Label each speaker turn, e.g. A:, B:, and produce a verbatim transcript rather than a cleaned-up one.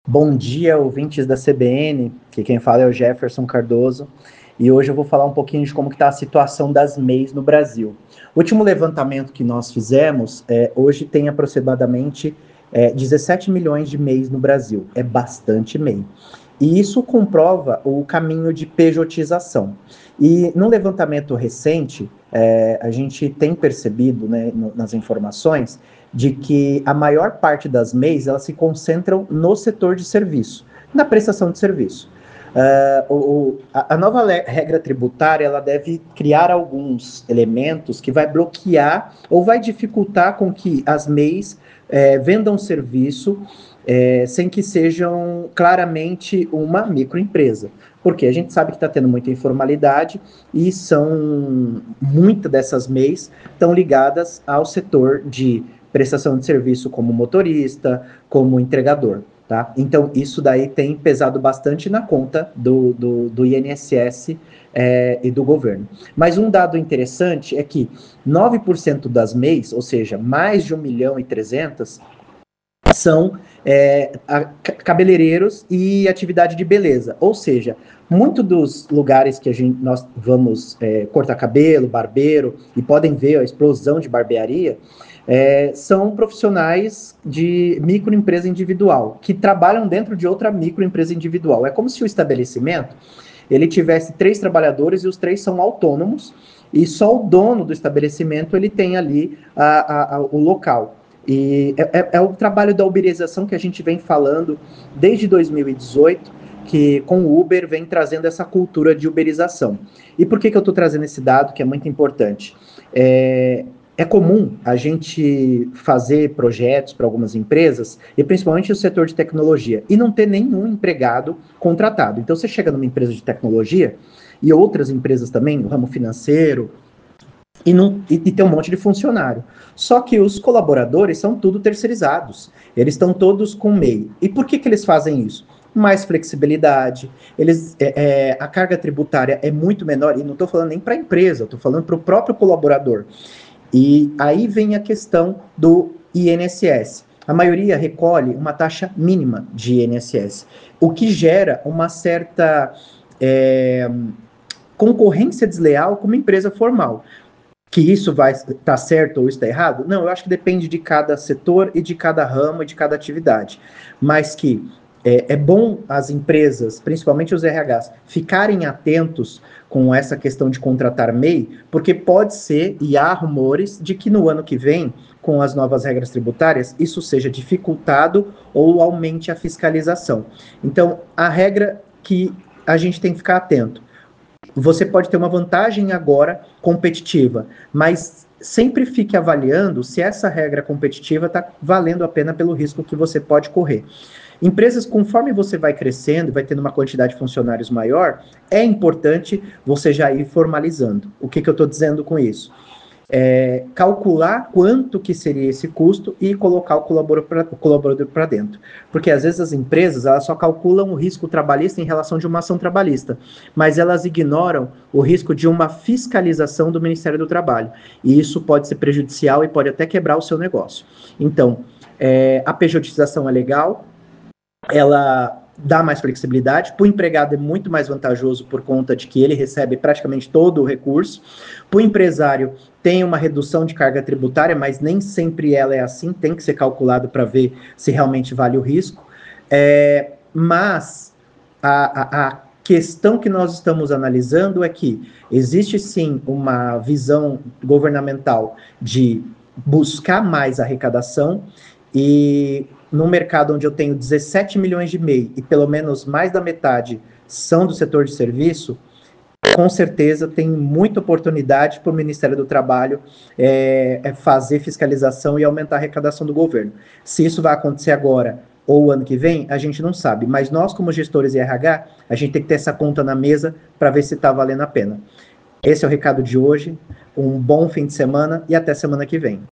A: Bom dia, ouvintes da C B N, que quem fala é o Jefferson Cardoso, e hoje eu vou falar um pouquinho de como está a situação das M E Is no Brasil. O último levantamento que nós fizemos, é, hoje tem aproximadamente é, dezessete milhões de M E Is no Brasil, é bastante M E I. E isso comprova o caminho de pejotização. E no levantamento recente, é, a gente tem percebido, né, no, nas informações, de que a maior parte das M E Is elas se concentram no setor de serviço, na prestação de serviço. Uh, o, a, a nova regra tributária ela deve criar alguns elementos que vai bloquear ou vai dificultar com que as M E Is é, vendam serviço é, sem que sejam claramente uma microempresa. Porque a gente sabe que está tendo muita informalidade e são muitas dessas M E Is estão ligadas ao setor de prestação de serviço como motorista, como entregador, tá? Então, isso daí tem pesado bastante na conta do, do, do I N S S é, e do governo. Mas um dado interessante é que nove por cento das M E Is, ou seja, mais de um milhão e trezentos, são é, a, cabeleireiros e atividade de beleza, ou seja, muitos dos lugares que a gente, nós vamos é, cortar cabelo, barbeiro, e podem ver a explosão de barbearia, é, são profissionais de microempresa individual, que trabalham dentro de outra microempresa individual. É como se o estabelecimento ele tivesse três trabalhadores e os três são autônomos, e só o dono do estabelecimento ele tem ali a, a, a, o local. E é, é, é o trabalho da uberização que a gente vem falando desde dois mil e dezoito, que com o Uber vem trazendo essa cultura de uberização. E por que, que eu estou trazendo esse dado que é muito importante? É, é comum a gente fazer projetos para algumas empresas, e principalmente no setor de tecnologia, e não ter nenhum empregado contratado. Então você chega numa empresa de tecnologia, e outras empresas também, no ramo financeiro, E, não, e, e tem um monte de funcionário. Só que os colaboradores são tudo terceirizados. Eles estão todos com M E I. E por que, que eles fazem isso? Mais flexibilidade, eles, é, é, a carga tributária é muito menor, e não estou falando nem para a empresa, estou falando para o próprio colaborador. E aí vem a questão do I N S S. A maioria recolhe uma taxa mínima de I N S S, o que gera uma certa é, concorrência desleal com uma empresa formal. Que isso vai estar tá certo ou está errado? Não, eu acho que depende de cada setor e de cada ramo e de cada atividade. Mas que é, é bom as empresas, principalmente os R Hs, ficarem atentos com essa questão de contratar M E I, porque pode ser, e há rumores, de que no ano que vem, com as novas regras tributárias, isso seja dificultado ou aumente a fiscalização. Então, a regra que a gente tem que ficar atento. Você pode ter uma vantagem agora competitiva, mas sempre fique avaliando se essa regra competitiva está valendo a pena pelo risco que você pode correr. Empresas, conforme você vai crescendo, vai tendo uma quantidade de funcionários maior, é importante você já ir formalizando. O que, que eu estou dizendo com isso? É, calcular quanto que seria esse custo e colocar o colaborador para dentro. Porque às vezes as empresas elas só calculam o risco trabalhista em relação de uma ação trabalhista, mas elas ignoram o risco de uma fiscalização do Ministério do Trabalho. E isso pode ser prejudicial e pode até quebrar o seu negócio. Então, é, a pejotização é legal, ela dá mais flexibilidade, para o empregado é muito mais vantajoso por conta de que ele recebe praticamente todo o recurso, para o empresário tem uma redução de carga tributária, mas nem sempre ela é assim, tem que ser calculado para ver se realmente vale o risco, é, mas a, a, a questão que nós estamos analisando é que existe sim uma visão governamental de buscar mais arrecadação, e no mercado onde eu tenho dezessete milhões de M E I e pelo menos mais da metade são do setor de serviço, com certeza tem muita oportunidade para o Ministério do Trabalho é, é fazer fiscalização e aumentar a arrecadação do governo. Se isso vai acontecer agora ou o ano que vem, a gente não sabe, mas nós como gestores e R H, a gente tem que ter essa conta na mesa para ver se está valendo a pena. Esse é o recado de hoje, um bom fim de semana e até semana que vem.